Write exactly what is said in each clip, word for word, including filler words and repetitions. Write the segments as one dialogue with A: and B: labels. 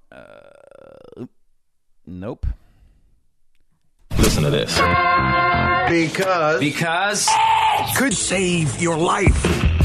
A: Uh, nope.
B: Listen to this.
C: Because.
A: Because.
C: Could save your life.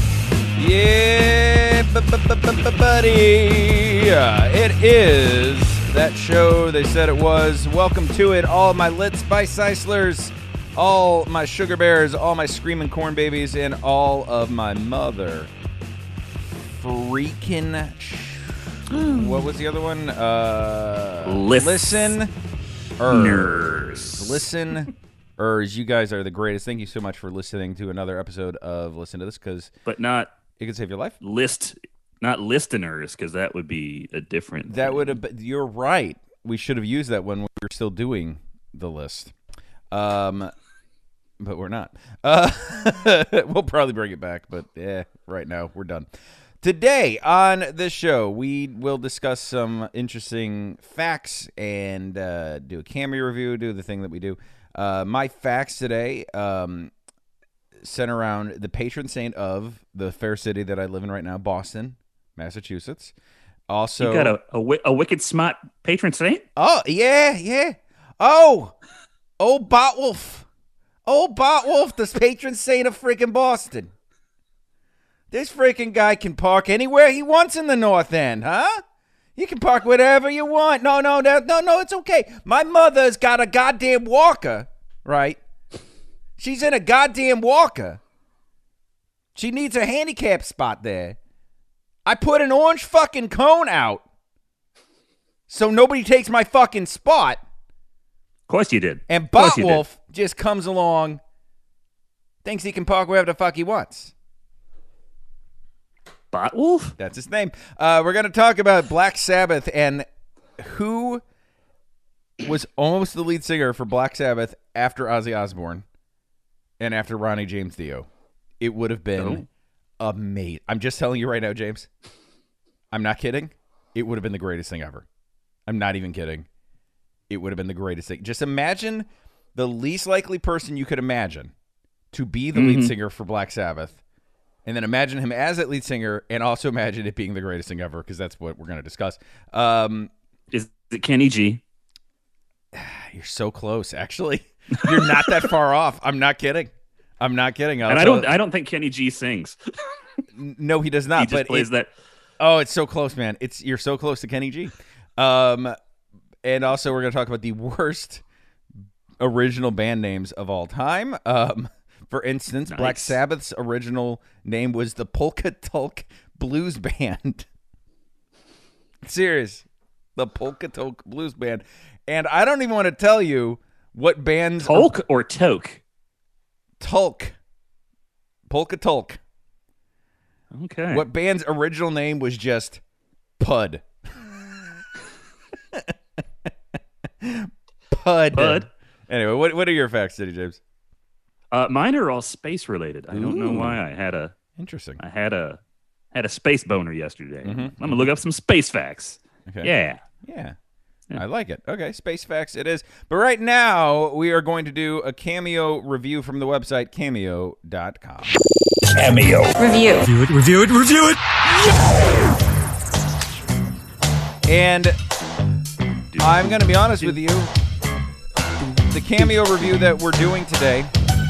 A: Yeah, buddy. Uh, it is that show they said it was. Welcome to it, all my lit spice icelers, all my sugar bears, all my screaming corn babies, and all of my mother freaking. Sh- what was the other one? Uh,
D: List-
A: listen.
D: Nurse.
A: Listen. Ers, you guys are the greatest. Thank you so much for listening to another episode of Listen to This, because
D: But not
A: it can save your life.
D: list, not listeners, because that would be a different.
A: That
D: thing.
A: would have been, you're right. We should have used that when we were still doing the list. Um, but we're not. Uh, we'll probably bring it back, but yeah, right now we're done. Today on this show, we will discuss some interesting facts and uh, do a cameo review, do the thing that we do. Uh, my facts today um, center around the patron saint of the fair city that I live in right now, Boston, Massachusetts. Also,
D: You got a, a, wi- a wicked smart patron saint?
A: oh yeah, yeah. Oh, oh, Botwolf, oh Botwolf, the patron saint of freaking Boston. This freaking guy can park anywhere he wants in the North End, huh? You can park whatever you want. No, no, no, no, no, it's okay. My mother's got a goddamn walker, right? She's in a goddamn walker. She needs a handicap spot there. I put an orange fucking cone out so nobody takes my fucking spot.
D: Of course you did.
A: And
D: Of course you did.
A: Botwolf just comes along, thinks he can park wherever the fuck he wants.
D: Botwolf?
A: That's his name. Uh, we're going to talk about Black Sabbath and who was almost the lead singer for Black Sabbath after Ozzy Osbourne and after Ronnie James Dio. It would have been
D: Oh.
A: amazing. I'm just telling you right now, James. I'm not kidding. It would have been the greatest thing ever. I'm not even kidding. It would have been the greatest thing. Just imagine the least likely person you could imagine to be the
D: Mm-hmm.
A: lead singer for Black Sabbath. And then imagine him as that lead singer, and also imagine it being the greatest thing ever, because that's what we're going to discuss. Um,
D: Is it Kenny G?
A: you're so close, actually. You're not that far off. I'm not kidding. I'm not kidding. I'll
D: And I
A: tell-
D: don't. I don't think Kenny G sings.
A: No, he does not.
D: He just
A: but
D: plays
A: it-
D: that.
A: Oh, it's so close, man. It's you're so close to Kenny G. Um, and also we're going to talk about the worst original band names of all time. Um, for instance,
D: Nice.
A: Black Sabbath's original name was the Polka Tulk Blues Band. Serious. The Polka Tulk Blues Band. And I don't even want to tell you what bands...
D: Polk or Toke?
A: Tulk. Polka Tulk.
D: Okay.
A: What band's original name was just Pud. Pud.
D: Pud.
A: Anyway, what what are your facts, City James?
D: Uh, mine are all space related. I don't know
A: Ooh.
D: why. I had a.
A: Interesting.
D: I had a. Had a space boner yesterday.
A: Mhm.
D: I'm gonna look up some space facts.
A: Okay.
D: Yeah.
A: Yeah.
D: Yeah.
A: I like it. Okay, space facts it is. But right now, we are going to do a cameo review from the website cameo dot com.
C: Cameo.
E: Review.
C: Review it, review it, review it.
A: And I'm going to be honest with you. The cameo review that we're doing today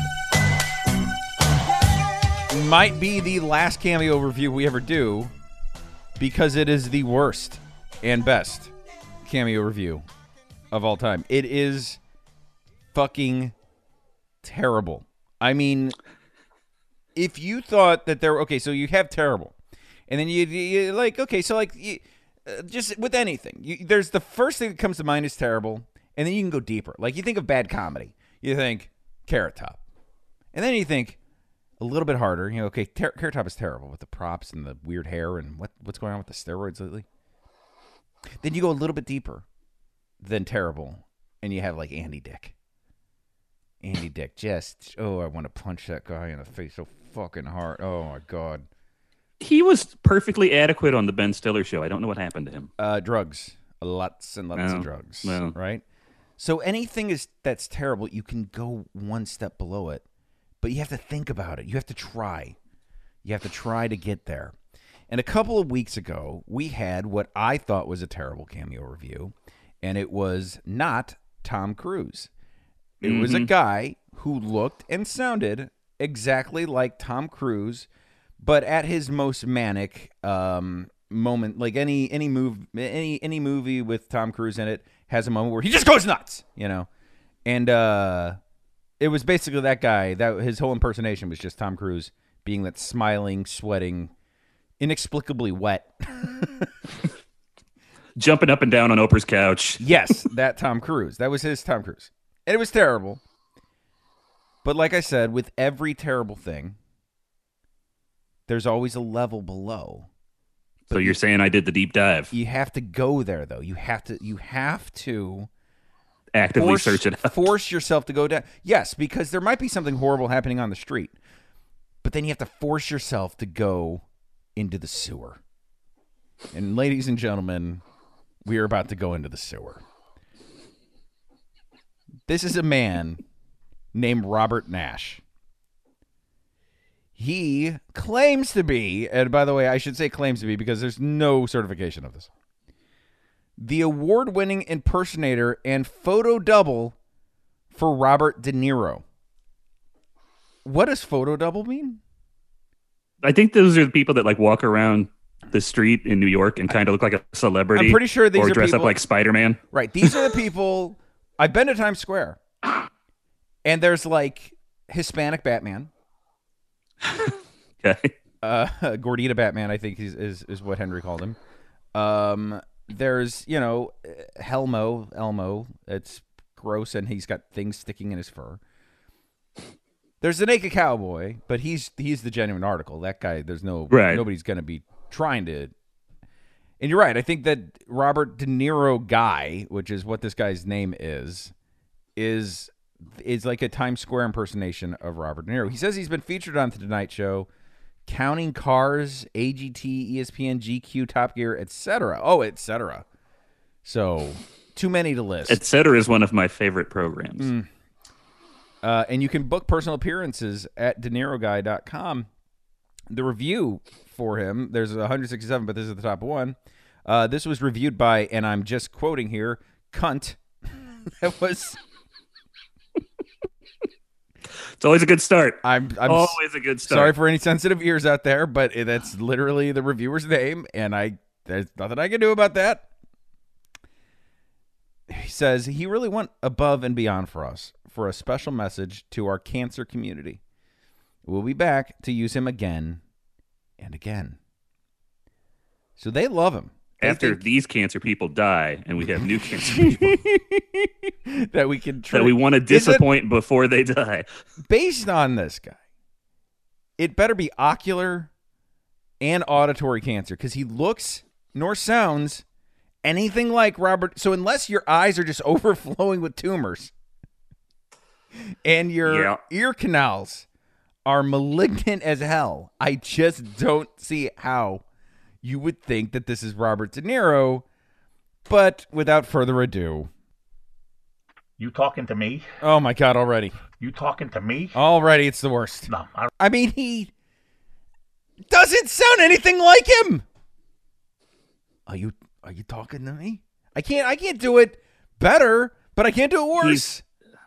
A: might be the last cameo review we ever do, because it is the worst and best cameo review of all time. It is fucking terrible. I mean, if you thought that there, okay, so you have terrible, and then you, you like, okay, so like, you, uh, just with anything, you, there's the first thing that comes to mind is terrible, and then you can go deeper. Like, you think of bad comedy, you think Carrot Top, and then you think a little bit harder. You know, okay, ter- Carrot Top is terrible with the props and the weird hair and what what's going on with the steroids lately. Then you go a little bit deeper than terrible, and you have like Andy Dick. Andy Dick, just oh, I want to punch that guy in the face so fucking hard. Oh my god.
D: He was perfectly adequate on the Ben Stiller show. I don't know what happened to him.
A: Uh, drugs, lots and lots
D: Oh,
A: of drugs,
D: well.
A: right? So anything is that's terrible, you can go one step below it, but you have to think about it. You have to try. You have to try to get there. And a couple of weeks ago, we had what I thought was a terrible cameo review, and it was not Tom Cruise. It mm-hmm. was a guy who looked and sounded exactly like Tom Cruise, but at his most manic um, moment, like any any move, any any movie with Tom Cruise in it has a moment where he just goes nuts, you know. And uh, it was basically that guy. That his whole impersonation was just Tom Cruise being that smiling, sweating, inexplicably wet,
D: jumping up and down on Oprah's couch.
A: Yes, that Tom Cruise. That was his Tom Cruise, and it was terrible. But like I said, with every terrible thing, there's always a level below.
D: So you're saying I did the deep dive?
A: You have to go there, though. You have to. You have to
D: actively
A: force,
D: search it out.
A: Force yourself to go down. Yes, because there might be something horrible happening on the street, but then you have to force yourself to go into the sewer. And ladies and gentlemen, we are about to go into the sewer. This is a man named Robert Nash. He claims to be, and by the way, I should say claims to be because there's no certification of this, the award-winning impersonator and photo double for Robert De Niro. What does photo double mean?
D: I think those are the people that like walk around the street in New York and kind of look like a celebrity.
A: I'm pretty sure these
D: or
A: are
D: dress
A: people,
D: up like Spider-Man.
A: Right. These are the people. I've been to Times Square, and there's like Hispanic Batman.
D: Okay.
A: Uh, Gordita Batman, I think is, is is what Henry called him. Um, there's you know Helmo Elmo. It's gross, and he's got things sticking in his fur. There's the naked cowboy, but he's he's the genuine article. That guy, there's no
D: right.
A: nobody's going to be trying to. And you're right. I think that Robert De Niro guy, which is what this guy's name is, is is like a Times Square impersonation of Robert De Niro. He says he's been featured on The Tonight Show, Counting Cars, A G T, E S P N, G Q, Top Gear, et cetera. Oh, et cetera. So too many to list.
D: Et cetera is one of my favorite programs.
A: Mm. Uh, and you can book personal appearances at De Niro Guy dot com. The review for him, there's one hundred sixty-seven, but this is the top one. Uh, this was reviewed by, and I'm just quoting here, cunt. That was...
D: It's always a good start.
A: I'm, I'm
D: always a good start.
A: Sorry for any sensitive ears out there, but it, that's literally the reviewer's name, and I there's nothing I can do about that. He says he really went above and beyond for us, for a special message to our cancer community. We'll be back to use him again and again. So they love him. They
D: After
A: think...
D: these cancer people die and we have new cancer people
A: that we can treat.
D: That we want to disappoint before they die.
A: Based on this guy, it better be ocular and auditory cancer because he looks nor sounds anything like Robert. So unless your eyes are just overflowing with tumors and your
D: yeah.
A: ear canals are malignant as hell, I just don't see how you would think that this is Robert De Niro. But without further ado,
E: you talking to me?
A: Oh my God! Already,
E: you talking to me?
A: Already, it's the worst.
E: No, I,
A: I mean he doesn't sound anything like him. Are you are you talking to me? I can't I can't do it better, but I can't do it worse.
D: He's,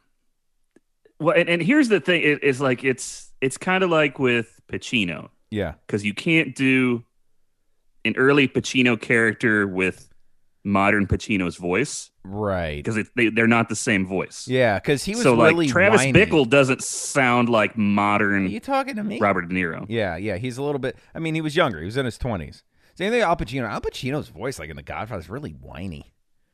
D: well, and, and here's the thing: it, it's like it's it's kind of like with Pacino,
A: yeah,
D: because you can't do an early Pacino character with modern Pacino's voice,
A: right?
D: Because they they're not the same voice.
A: Yeah, because he was
D: so
A: really
D: like Travis
A: whiny.
D: Bickle doesn't sound like modern.
A: Are you talking to me?
D: Robert De Niro.
A: Yeah, yeah, he's a little bit. I mean, he was younger. He was in his twenties. Same thing with Al Pacino. Al Pacino's voice, like in The Godfather, is really whiny.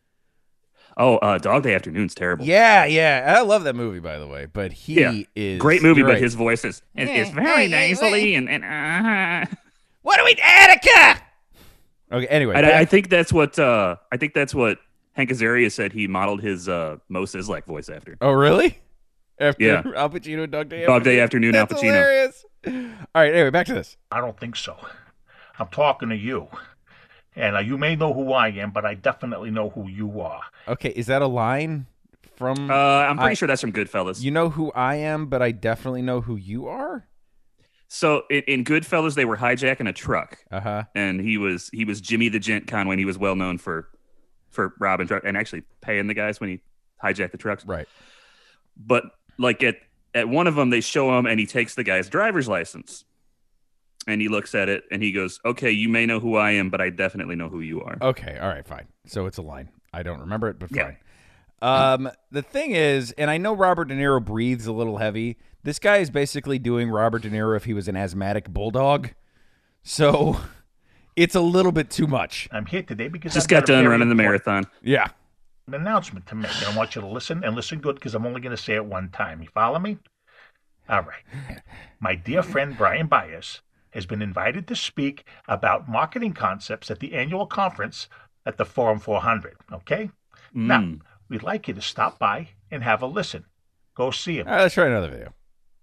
D: Oh, uh, Dog Day Afternoon's terrible.
A: Yeah, yeah. I love that movie, by the way. But he
D: yeah.
A: is
D: great movie, but
A: right.
D: his voice is is, is very nasally and and. Uh,
A: what do we, Attica? Okay. Anyway,
D: I, I think that's what uh, I think that's what Hank Azaria said. He modeled his uh, Mo Sizlak voice after.
A: Oh, really? After
D: yeah.
A: Al Pacino, Dog Day,
D: Dog Day Afternoon,
A: That's
D: Al Pacino.
A: Hilarious. All right. Anyway, back to this.
E: I don't think so. I'm talking to you. And uh, you may know who I am, but I definitely know who you are.
A: Okay, is that a line from...
D: Uh, I'm pretty
A: I,
D: sure that's from Goodfellas.
A: You know who I am, but I definitely know who you are?
D: So in, in Goodfellas, they were hijacking a truck,
A: Uh huh.
D: and he was he was Jimmy the Gent Conway. And he was well known for for robbing truck and actually paying the guys when he hijacked the trucks.
A: Right.
D: But like at at one of them, they show him, and he takes the guy's driver's license, and he looks at it, and he goes, "Okay, you may know who I am, but I definitely know who you are."
A: Okay. All right. Fine. So it's a line. I don't remember it, but
D: Yeah.
A: fine. Um, the thing is, and I know Robert De Niro breathes a little heavy. This guy is basically doing Robert De Niro if he was an asthmatic bulldog. So it's a little bit too much.
E: I'm here today because
D: Just
E: I've
D: got
E: got a
D: done
E: very
D: running the
E: important
D: marathon.
A: Yeah.
E: announcement to make, and I want you to listen and listen good because I'm only going to say it one time. You follow me? All right. My dear friend Brian Byers has been invited to speak about marketing concepts at the annual conference at the Forum four hundred. Okay?
D: Mm.
E: Now, we'd like you to stop by and have a listen. Go see him.
A: All right, let's try another video.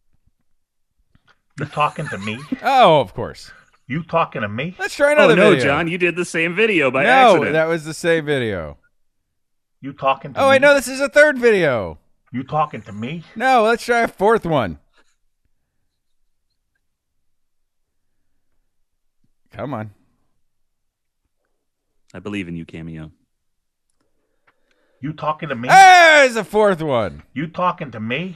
E: You talking to me?
A: Oh, of course.
E: You talking to me?
A: Let's try
D: Oh
A: another
D: no,
A: video.
D: John, you did the same video by
A: no,
D: accident.
A: that was the same video.
E: You talking to
A: Oh,
E: me?
A: wait, no, this is a third video.
E: You talking to me?
A: No, let's try a fourth one. Come on.
D: I believe in you, Cameo.
E: You talking to me?
A: There's a fourth one.
E: You talking to me?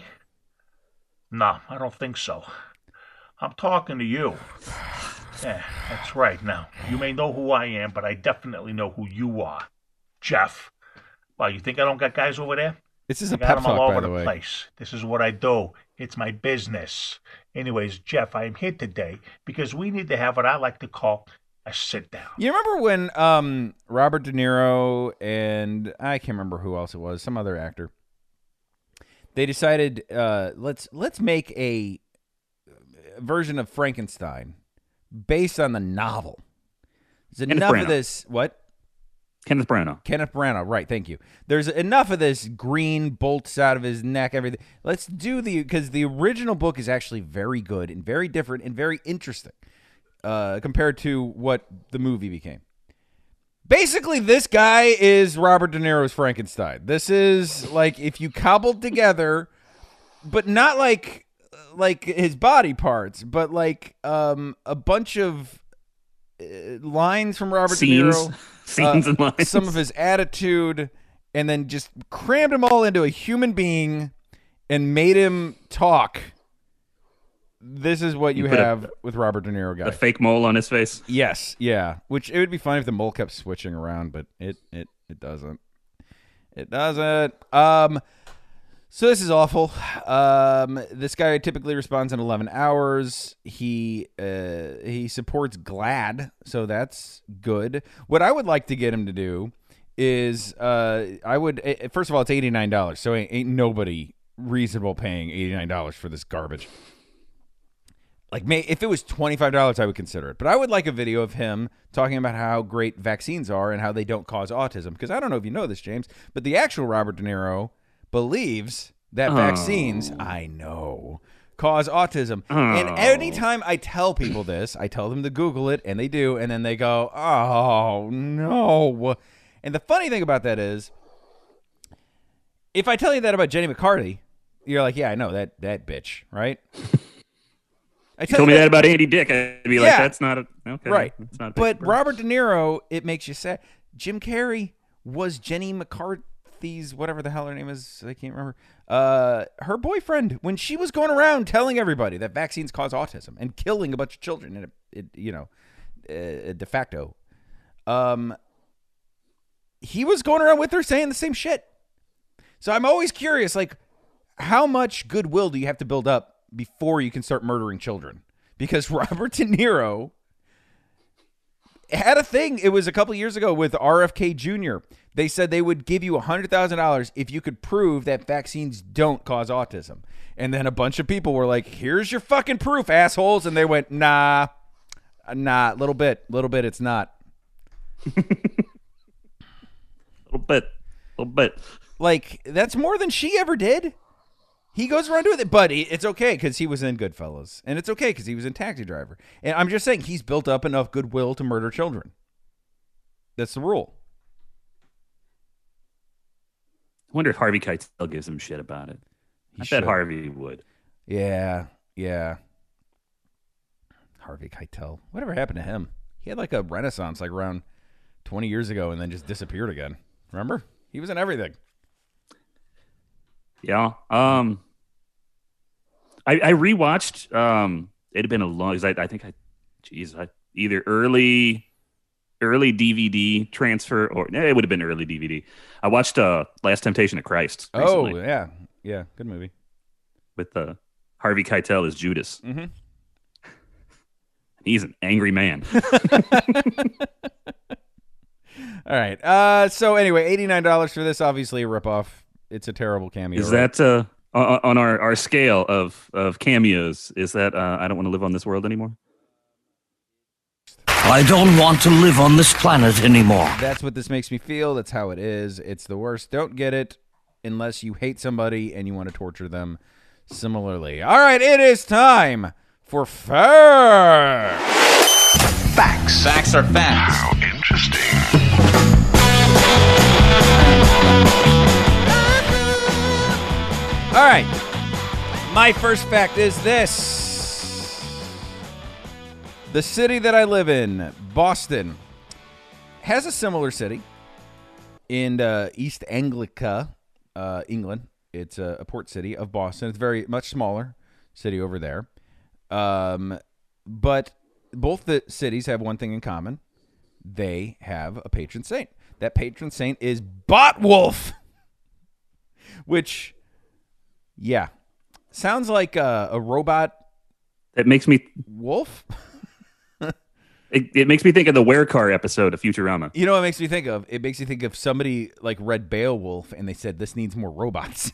E: No, I don't think so. I'm talking to you. Yeah, that's right. Now, you may know who I am, but I definitely know who you are. Jeff. Well, you think I don't got guys over there?
A: This is
E: I
A: a
E: got
A: pep
E: them all
A: talk,
E: over
A: by the
E: the
A: way.
E: place. This is what I do. It's my business. Anyways, Jeff, I am here today because we need to have what I like to call a sit down.
A: You remember when um, Robert De Niro and I can't remember who else it was, some other actor. They decided uh, let's let's make a version of Frankenstein based on the novel. There's
D: Kenneth
A: enough
D: Branagh.
A: of this. What?
D: Kenneth Branagh.
A: Kenneth Branagh, right? Thank you. There's enough of this green bolts out of his neck, everything. Let's do the because the original book is actually very good and very different and very interesting uh, compared to what the movie became. Basically, this guy is Robert De Niro's Frankenstein. This is like if you cobbled together, but not like like his body parts, but like um, a bunch of uh, lines from Robert
D: Scenes.
A: De Niro.
D: Scenes
A: uh,
D: and lines.
A: Some of his attitude, and then just crammed him all into a human being and made him talk. This is what you,
D: You put a-
A: have with Robert De Niro, guy.
D: The fake mole on his face.
A: Yes, yeah. Which it would be fine if the mole kept switching around, but it it it doesn't. It doesn't. Um. So this is awful. Um, this guy typically responds in eleven hours. He uh, he supports GLAAD, so that's good. What I would like to get him to do is, uh, I would eh, first of all, it's eighty-nine dollars, so ain't, ain't nobody reasonable paying eighty-nine dollars for this garbage. Like, may, if it was twenty-five dollars, I would consider it. But I would like a video of him talking about how great vaccines are and how they don't cause autism. Because I don't know if you know this, James, but the actual Robert De Niro believes that
D: Oh.
A: vaccines, I know, cause autism. And
D: Oh.
A: anytime I tell people this, I tell them to Google it, and they do, and then they go, oh, no. And the funny thing about that is, if I tell you that about Jenny McCarthy, you're like, yeah, I know, that that bitch, right? I
D: You told me that about Andy Dick. I'd be like,
A: Yeah.
D: that's not a okay.
A: Right.
D: That's not a big
A: But
D: surprise.
A: Robert De Niro, it makes you sad. Jim Carrey was Jenny McCarthy's, whatever the hell her name is, I can't remember, uh, her boyfriend when she was going around telling everybody that vaccines cause autism and killing a bunch of children, in a, it, you know, uh, de facto. Um, he was going around with her saying the same shit. So I'm always curious, like, how much goodwill do you have to build up before you can start murdering children? Because Robert De Niro had a thing. It was a couple years ago with R F K Junior They said they would give you one hundred thousand dollars if you could prove that vaccines don't cause autism. And then a bunch of people were like, here's your fucking proof, assholes. And they went, nah, nah, little bit, little bit, it's not.
D: little bit, little bit.
A: Like, that's more than she ever did. He goes around with it, but he, it's okay because he was in Goodfellas, and it's okay because he was in Taxi Driver. And I'm just saying he's built up enough goodwill to murder children. That's the rule.
D: I wonder if Harvey Keitel gives him shit about it.
A: He
D: I
A: should.
D: bet Harvey would.
A: Yeah, yeah. Harvey Keitel. Whatever happened to him? He had like a renaissance like around twenty years ago and then just disappeared again. Remember? He was in everything.
D: Yeah. Um, I, I rewatched. Um, it had been a long. I, I think I, geez, I either early, early D V D transfer or eh, it would have been early D V D. I watched uh, Last Temptation of Christ. Recently
A: Oh yeah, yeah, good movie
D: with uh, Harvey Keitel as Judas.
A: Mm-hmm.
D: He's an angry man.
A: All right. Uh, so anyway, eighty-nine dollars for this. Obviously a ripoff. It's a terrible cameo.
D: Is
A: right?
D: that uh, on our, our scale of, of cameos? Is that uh, I don't want to live on this world anymore?
C: I don't want to live on this planet anymore.
A: That's what this makes me feel. That's how it is. It's the worst. Don't get it unless you hate somebody and you want to torture them similarly. All right, it is time for facts.
F: Facts. Facts are facts.
B: How interesting.
A: All right. My first fact is this. The city that I live in, Boston, has a similar city in uh, East Anglica, uh, England. It's a, a port city of Boston. It's very much smaller city over there. Um, but both the cities have one thing in common. They have a patron saint. That patron saint is Botwolf, which, yeah, sounds like a, a robot
D: It makes me
A: wolf.
D: it, it makes me think of the Werecar episode of Futurama.
A: You know what it makes me think of? It makes me think of somebody like read Beowulf and they said, this needs more robots.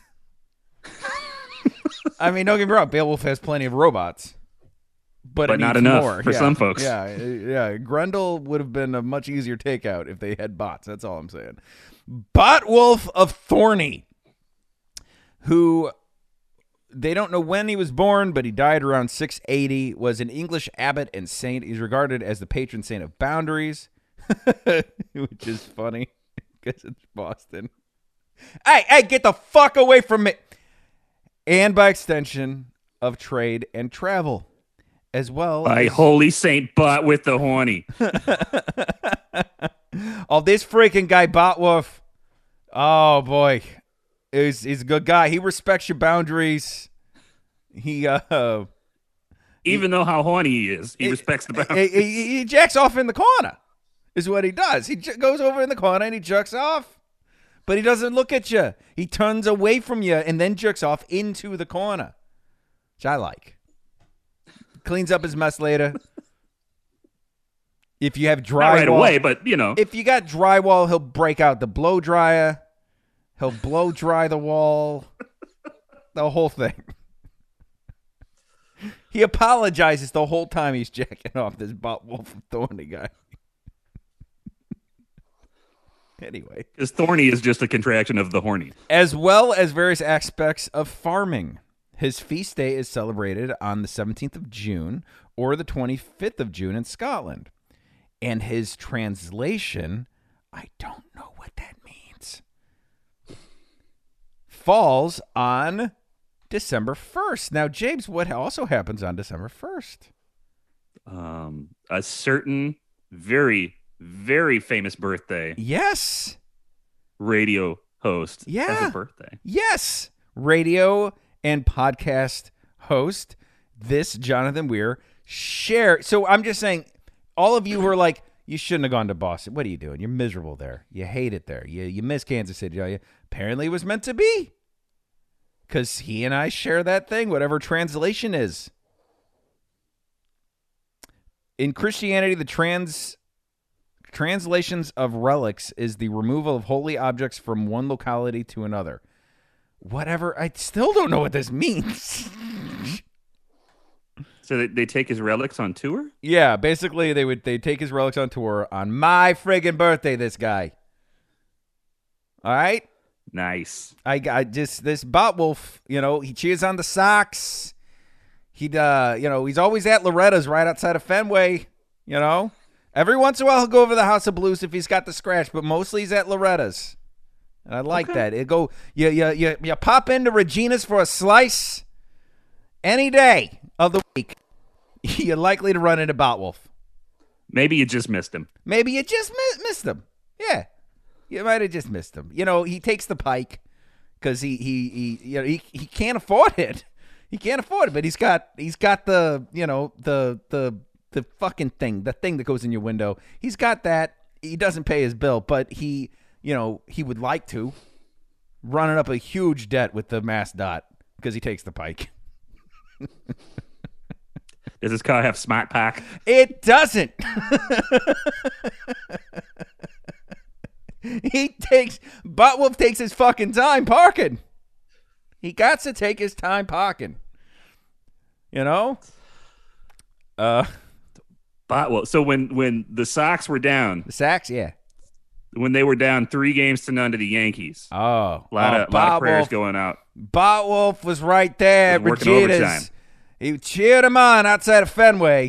A: I mean, don't get me wrong. Beowulf has plenty of robots. But,
D: But
A: it
D: not
A: needs
D: enough
A: more.
D: for
A: Yeah,
D: some folks.
A: Yeah, yeah. Grendel would have been a much easier takeout if they had bots. That's all I'm saying. Botwolf of Thorney, who they don't know when he was born, but he died around six eighty, was an English abbot and saint. He's regarded as the patron saint of boundaries, which is funny because it's Boston. Hey, hey, get the fuck away from me. And by extension, of trade and travel. As well
D: By
A: as
D: Holy Saint Bot with the horny.
A: oh, this freaking guy Botwolf. Oh boy, he's he's a good guy. He respects your boundaries. He uh,
D: Even though how horny he is, he
A: he-
D: respects the
A: he,
D: boundaries.
A: he, he jacks off in the corner. Is what he does. He j- goes over in the corner and he jerks off, but he doesn't look at you. He turns away from you and then jerks off into the corner, which I like. Cleans up his mess later. If you have
D: Not
A: drywall,
D: right away, but you know.
A: if you got drywall, he'll break out the blow dryer. He'll blow dry the wall. The whole thing. He apologizes the whole time he's jacking off this Botwolf Thorny guy. Anyway.
D: Because thorny is just a contraction of the horny.
A: As well as various aspects of farming. His feast day is celebrated on the seventeenth of June or the twenty-fifth of June in Scotland. And his translation, I don't know what that means, falls on December first. Now, James, what also happens on December first?
D: Um, a certain very, very famous birthday
A: Yes.
D: radio host has
A: Yeah.
D: a birthday.
A: Yes. Radio and podcast host, this Jonathan Weir, share. So I'm just saying, all of you who are like, you shouldn't have gone to Boston. What are you doing? You're miserable there. You hate it there. You you miss Kansas City. Don't you? Apparently it was meant to be. Because he and I share that thing, whatever translation is. In Christianity, the trans translations of relics is the removal of holy objects from one locality to another. Whatever. I still don't know what this means.
D: So they, they take his relics on tour?
A: Yeah, basically they would they take his relics on tour on my friggin' birthday, this guy. All right?
D: Nice.
A: I, I just, this Botwolf, you know, he cheers on the Sox. He'd, uh, you know, he's always at Loretta's right outside of Fenway, you know. Every once in a while he'll go over to the House of Blues if he's got the scratch, but mostly he's at Loretta's. And I like
D: Okay.
A: that. It go, you, you, you, you pop into Regina's for a slice any day of the week. you're likely to run into Botwolf.
D: Maybe you just missed him.
A: Maybe you just mi- missed him. Yeah, you might have just missed him. You know, he takes the pike because he he he you know he he can't afford it. He can't afford it, but he's got he's got the you know the the the fucking thing, the thing that goes in your window. He's got that. He doesn't pay his bill, but he you know he would like to, running up a huge debt with the Mass Dot because he takes the pike.
D: Does this car have Smart Pack?
A: It doesn't. He takes Botwolf takes his fucking time parking. He got to take his time parking. You know? Uh
D: But well, so when when the Sox were down,
A: the Sox, yeah.
D: when they were down three games to none to the Yankees,
A: Oh.
D: a lot,
A: oh,
D: of, lot of prayers
A: Botwolf-
D: going out.
A: Botwolf was right there.
D: Was working overtime.
A: Regina's. He cheered him on outside of Fenway.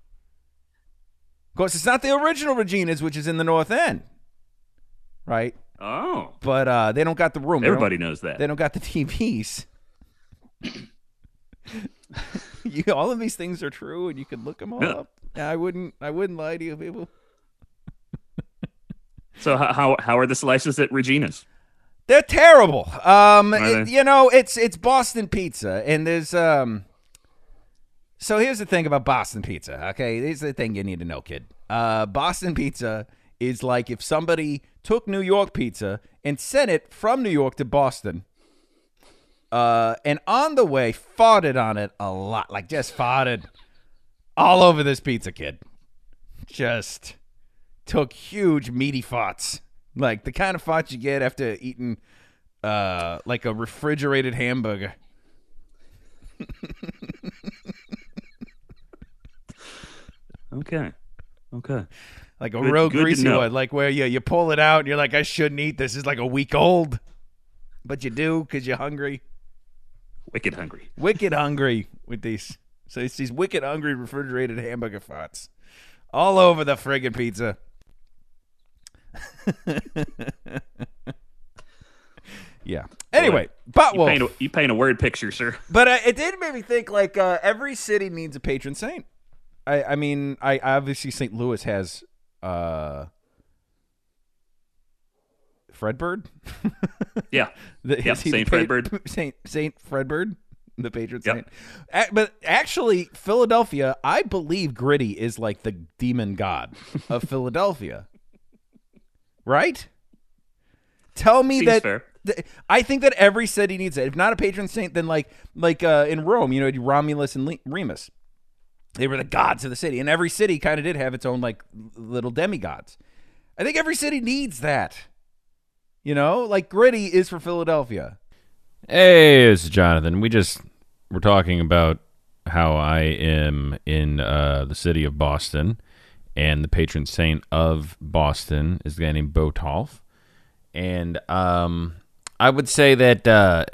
A: Of course, it's not the original Regina's, which is in the North End. Right?
D: Oh,
A: But uh, they don't got the room. They don't-
D: everybody knows that.
A: They don't got the T Vs. you, all of these things are true, and you can look them all
D: Yeah.
A: up. I wouldn't. I wouldn't lie to you, people.
D: So how, how how are the slices at Regina's?
A: They're terrible. Um,
D: Are
A: it-
D: they?
A: you know, it's it's Boston pizza, and there's um. So here's the thing about Boston pizza. Okay, here's the thing you need to know, kid. Uh, Boston pizza is like if somebody took New York pizza and sent it from New York to Boston. Uh, and on the way, farted on it a lot. Like, just farted all over this pizza, kid. Just took huge, meaty farts. Like, the kind of farts you get after eating, uh, like a refrigerated hamburger.
D: Okay, okay.
A: Like a
D: Good-
A: real
D: good to
A: greasy
D: know.
A: one. Like, where you, you pull it out and you're like, I shouldn't eat this. It's like a week old. But you do because you're hungry.
D: Wicked hungry.
A: Wicked hungry with these. So it's these wicked hungry refrigerated hamburger farts all over the friggin' pizza. Yeah. Anyway,
D: You
A: Botwolf.
D: paint, a, you paint a word picture, sir.
A: But uh, it did make me think, like, uh, every city needs a patron saint. I, I mean, I obviously Saint Louis has uh, Fredbird.
D: Yeah.
A: The,
D: Yeah,
A: is he
D: Saint
A: the pa-
D: Fredbird.
A: Saint Saint Fredbird, the patron
D: Yep.
A: saint. A- but actually, Philadelphia, I believe Gritty is like the demon god of Philadelphia. Right? Tell me
D: Seems
A: that.
D: fair.
A: th- I think that every city needs it. If not a patron saint, then like like uh, in Rome, you know, Romulus and Le- Remus. They were the gods of the city, and every city kind of did have its own like little demigods. I think every city needs that. You know, like Gritty is for Philadelphia.
G: Hey, this is Jonathan. We just were talking about how I am in uh, the city of Boston, and the patron saint of Boston is a guy named Botolph. And um, I would say that uh,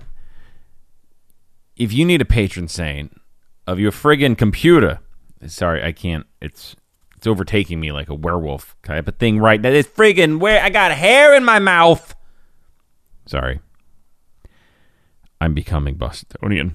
G: if you need a patron saint of your friggin' computer, sorry, I can't. It's it's overtaking me like a werewolf type of thing right now. It's friggin' where I got hair in my mouth. Sorry. I'm becoming Bostonian.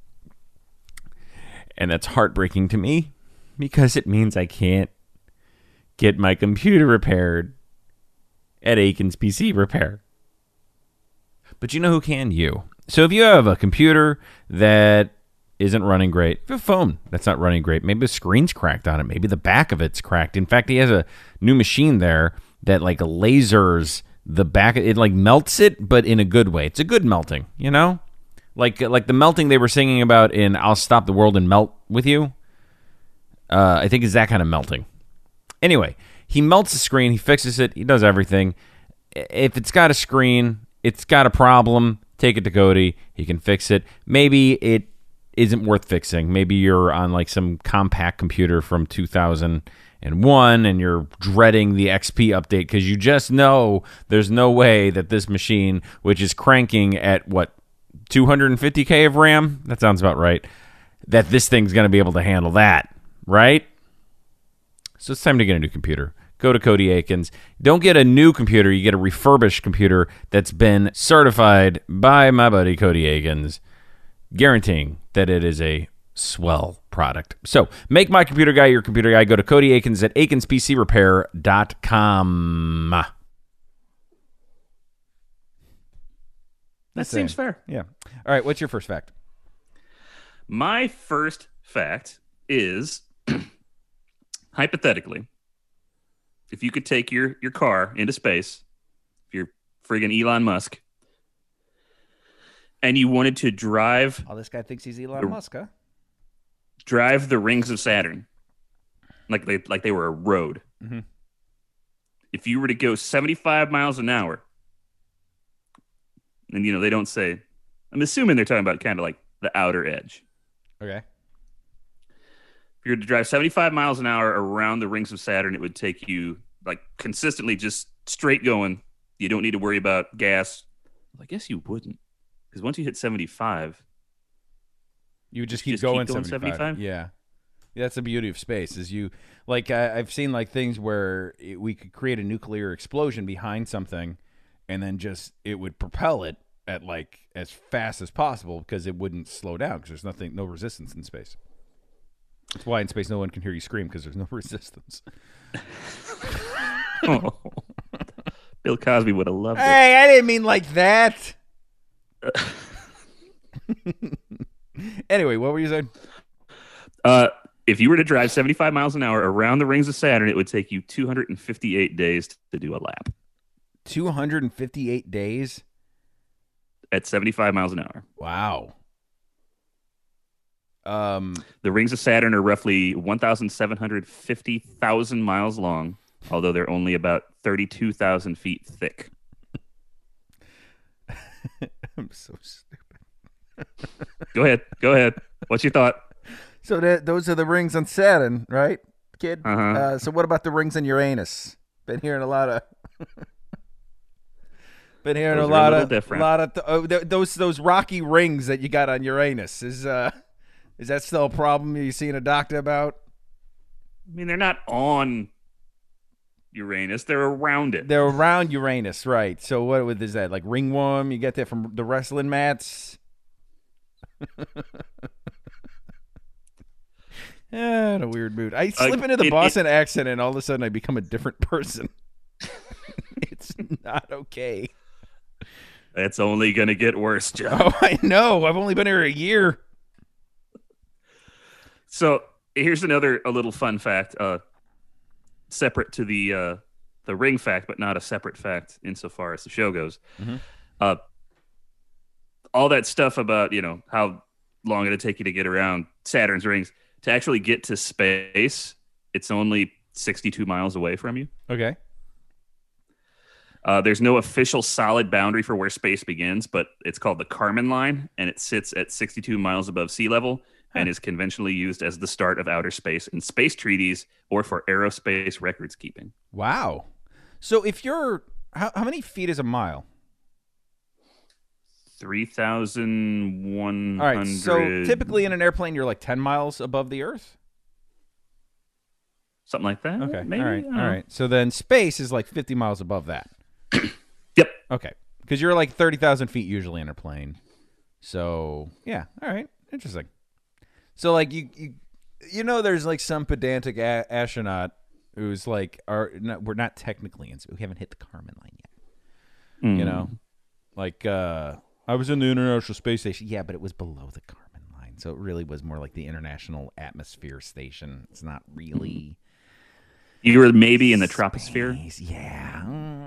G: And that's heartbreaking to me because it means I can't get my computer repaired at Aikens P C Repair. But you know who can? You. So if you have a computer that isn't running great, if you have a phone that's not running great, maybe the screen's cracked on it, maybe the back of it's cracked. In fact, he has a new machine there that like lasers the back, it like melts it, but in a good way. It's a good melting, you know? Like like the melting they were singing about in I'll Stop the World and Melt With You. Uh, I think it's that kind of melting. Anyway, he melts the screen, he fixes it, he does everything. If it's got a screen, it's got a problem, take it to Cody, he can fix it. Maybe it isn't worth fixing. Maybe you're on like some compact computer from two thousand one and you're dreading the X P update because you just know there's no way that this machine, which is cranking at what, two hundred fifty K of RAM? That sounds about right. That this thing's going to be able to handle that, right? So it's time to get a new computer. Go to Cody Aikens. Don't get a new computer. You get a refurbished computer that's been certified by my buddy Cody Aikens, guaranteeing that it is a swell product. So make My Computer Guy your computer guy. Go to Cody Akins at akins p c repair dot com.
D: That seems fair.
A: Yeah. All right. What's your first fact?
D: My first fact is, hypothetically, if you could take your, your car into space, if you're friggin' Elon Musk, and you wanted to drive
A: Oh, this guy thinks he's Elon Musk, huh?
D: drive the rings of Saturn, like they like they were a road.
A: Mm-hmm.
D: If you were to go seventy-five miles an hour, and you know they don't say, I'm assuming they're talking about kind of like the outer edge.
A: Okay.
D: If you were to drive seventy-five miles an hour around the rings of Saturn, it would take you like consistently just straight going. You don't need to worry about gas. I guess you wouldn't, because once you hit seventy-five,
A: You would just
D: You
A: keep
D: just
A: going,
D: keep going
A: seventy-five.
D: seventy-five?
A: Yeah. Yeah, that's the beauty of space. Is you like I, I've seen like things where it, we could create a nuclear explosion behind something, and then just it would propel it at like as fast as possible because it wouldn't slow down because there's nothing, no resistance in space. That's why in space no one can hear you scream because there's no resistance.
D: oh. Bill Cosby would have loved it.
A: Hey, I didn't mean like that. Anyway, what were you saying?
D: Uh, if you were to drive seventy-five miles an hour around the rings of Saturn, it would take you two hundred fifty-eight days to do a lap
A: two hundred fifty-eight days?
D: at seventy-five miles an hour.
A: Wow. Um,
D: The rings of Saturn are roughly one thousand seven hundred fifty thousand miles long, although they're only about thirty-two thousand feet thick.
A: I'm so stupid.
D: Go ahead. Go ahead. What's your thought?
A: So that those are the rings on Saturn, right, kid?
D: Uh-huh.
A: Uh, so what about the rings on Uranus? Been hearing a lot of. Been hearing
D: Those
A: a
D: are a
A: lot
D: little
A: of
D: different.
A: lot of th- oh, th- those those rocky rings that you got on Uranus. Is uh is that still a problem? Are you seeing a doctor about?
D: I mean, they're not on Uranus. They're around it.
A: They're around Uranus, right? So what with is that like ringworm? You get that from the wrestling mats. Yeah, in a weird mood. I slip
D: Uh,
A: into the
D: it-
A: Boston accent, and all of a sudden I become a different person. It's not okay.
D: It's only going to get worse, Joe.
A: Oh, I know. I've only been here a year.
D: So here's another a little fun fact, uh, separate to the uh, the ring fact, but not a separate fact insofar as the show goes.
A: Mhm.
D: Uh, all that stuff about you know how long it'd take you to get around Saturn's rings to actually get to space. It's only sixty-two miles away from you.
A: Okay.
D: Uh, there's no official solid boundary for where space begins, but it's called the Kármán line, and it sits at sixty-two miles above sea level and is conventionally used as the start of outer space in space treaties or for aerospace records keeping.
A: Wow. So if you're how, how many feet is a mile?
D: three thousand one
A: All
D: hundred.
A: right. So typically in an airplane, you're like ten miles above the Earth.
D: Something like that.
A: Okay.
D: Maybe.
A: All right.
D: I don't
A: All
D: know.
A: right. So then space is like fifty miles above that.
D: Yep.
A: Okay. Because you're like thirty thousand feet usually in a plane. So yeah. All right. Interesting. So like you you, you know there's like some pedantic a- astronaut who's like are not, we're not technically in we haven't hit the Kármán line yet.
D: Mm.
A: You know, like uh, I was in the International Space Station. Yeah, but it was below the Kármán line, so it really was more like the International Atmosphere Station. It's not really.
D: You were maybe in the troposphere,
A: Space, yeah.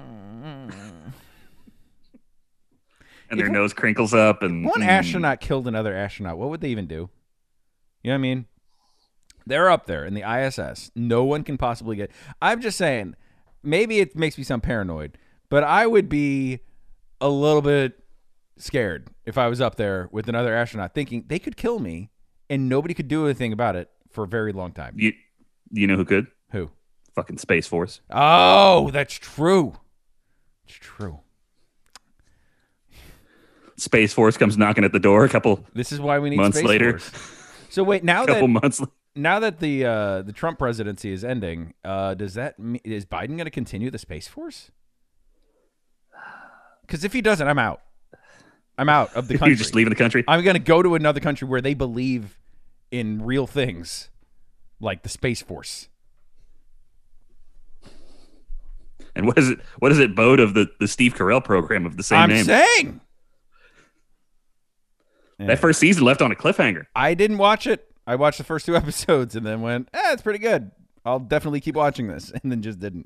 D: and their
A: If-
D: nose crinkles up, and
A: One
D: mm.
A: astronaut killed another astronaut. What would they even do? You know what I mean? They're up there in the I S S. No one can possibly get. I'm just saying, maybe it makes me sound paranoid, but I would be a little bit scared if I was up there with another astronaut thinking they could kill me and nobody could do anything about it for a very long time.
D: You, you know who could?
A: Who?
D: Fucking Space Force.
A: Oh, that's true. It's true.
D: Space Force comes knocking at the door a couple
A: This is why we need
D: months
A: Space
D: later.
A: Force. So wait, now
D: couple
A: that
D: months later.
A: now that the uh, the Trump presidency is ending, uh, does that mean, is Biden going to continue the Space Force? Because if he doesn't, I'm out. I'm out of the country.
D: You're just leaving the country.
A: I'm going to go to another country where they believe in real things like the Space Force.
D: And what is it? What does it bode of the, the Steve Carell program of the same
A: I'm
D: name?
A: saying.
D: That first season left on a cliffhanger.
A: I didn't watch it. I watched the first two episodes and then went, eh, it's pretty good. I'll definitely keep watching this. And then just didn't.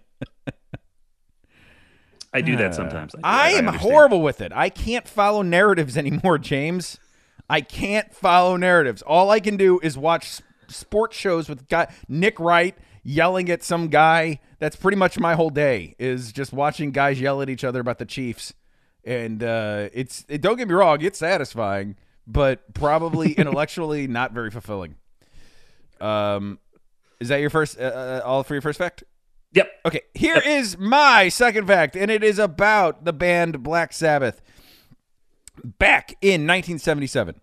D: I do that sometimes. I, do
A: I
D: that.
A: am
D: understand.
A: horrible with it. I can't follow narratives anymore, James. I can't follow narratives. All I can do is watch s- sports shows with guy Nick Wright yelling at some guy. That's pretty much my whole day, is just watching guys yell at each other about the Chiefs. And uh, it's it, don't get me wrong, it's satisfying, but probably intellectually not very fulfilling. Um, is that your first, uh, uh, all for your first fact?
D: Yep.
A: Okay, here is my second fact, and it is about the band Black Sabbath. Back in nineteen seventy-seven,